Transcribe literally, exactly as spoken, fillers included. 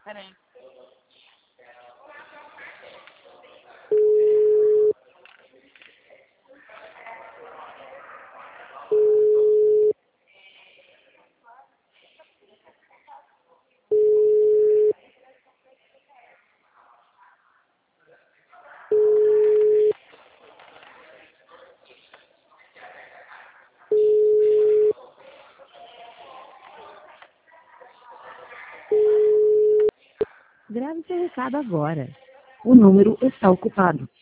Peraí. Grave seu recado agora. O número está ocupado.